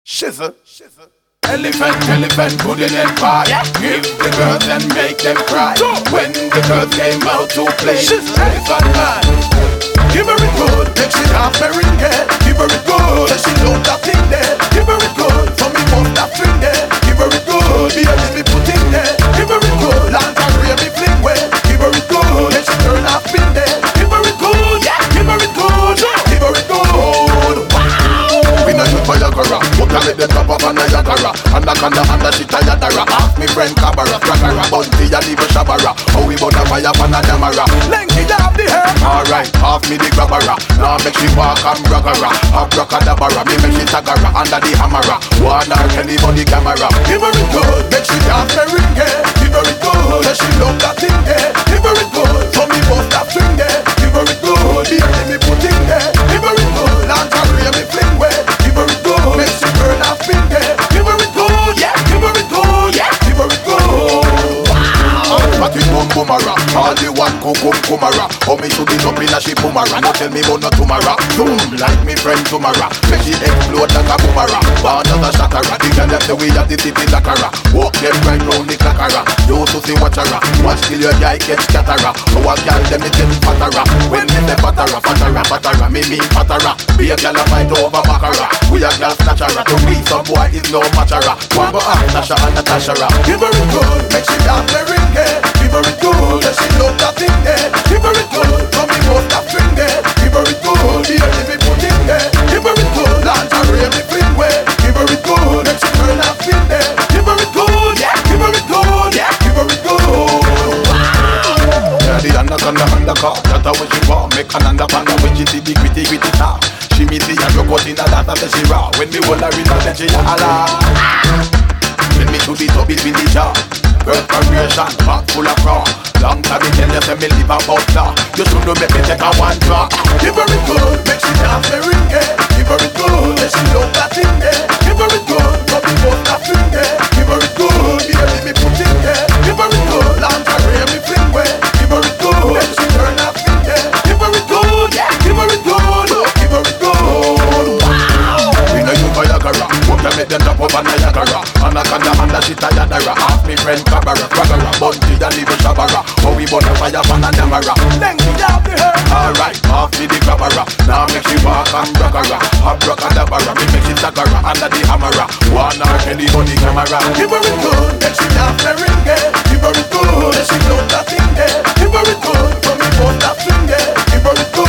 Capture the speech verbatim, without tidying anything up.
Shizzle. Elephant, elephant, put in that pie. Yeah. Give the girls and make them cry. Go. When the girls came out to play, elephant man, give her it good, make she have merengue. Give her it good, she know that thing there. Give her it good, for me want that thing there. Give her it good, be a little put in there. Give her it good, lingerie me fling way. Give her it good, make she turn off in there. Give her it good, yeah. Give her it good, give her it good. Wow. We not use Viagra, but I let them top up on Niagara. Anaconda and the shit I yadara. Ask me friend Cabara, Craccara, Bunty and even Shabara. How we burn a fire pan a damara. Lengthy down the hair. Alright, half me the grabbara. Now make she walk and braggara. Half rockadabara, me make she tagara under the hammera. One or anybody camera. Give her it good, make she dance merengue. Give her it good, let she love that thing there. Give her it good, so me bust that swing there. Give her it good, the let me put in there. Give her it good, lingerie me fling way. Give her it good, make she burn off in there. Give her it good, yeah. Give her it good, yeah. Give her it good. Wow. But it boom boomara, all the one kum kum kumara. How me should be up in a she boomara. Now tell me about no tomorrow. Boom, like me friend tomorrow. Make she explode like a boomara. Born as a shattera. The girl them the way of the titty dakara. Walk them right round the clackara. You to see watchara. Watch till your guy get scattera. How a girl them it get fattera. When me say fattera, fattera, fattera, me mean fattera. Be a girl a fight over baccara. We a girl snatchera. To me some boy is no matchera. One but ah, Nasha and Natashara. Give her it good, make she dance merengue. Give her it good, let she love that thing there. Give her it good, from me most that string there. Give her it good, the only me put in there. Give her it good, lingerie me fling way. Give her it good, make she turn off in there. Give her it good, yeah. Give her it good, yeah. Give her it good. Wow. Yeah, the anaconda undercar, that's how she want. Make an underpanda when she see the gritty gritty top. She me see a drug out in a data say she raw. When me hold her in a then she a holla. When me to the top it with the jar. Girl creation, back full of fraud. Long time me tell you say me live about that. You should know make me take a one drop. Give her it good, make she dance merengue. Give her it good, let she love that thing there. Give her it good, from the most that thing there. Give her it good, the only me put in there. Give her it good, lingerie me fling way. Give her it good, let she turn off in there. Give her it good, yeah. Give her it good, give her it good. Wow. We know you Viagra, what can make them drop up on Niagara. Anaconda and the shit I yadara. Ask me friend Cabara, Craccara, Bunty and even Shabara. How we burn a fire pan a damara. Lengthy down the hair. Alright, half me the grabbara. Now make she walk and braggara. Half rockadabara, me make she tagara under the hammera. One or anybody camera. Give her it good, make she dance merengue. Give her it good, let she love that thing there. Give her it good, from me both that swing there. Give her it good.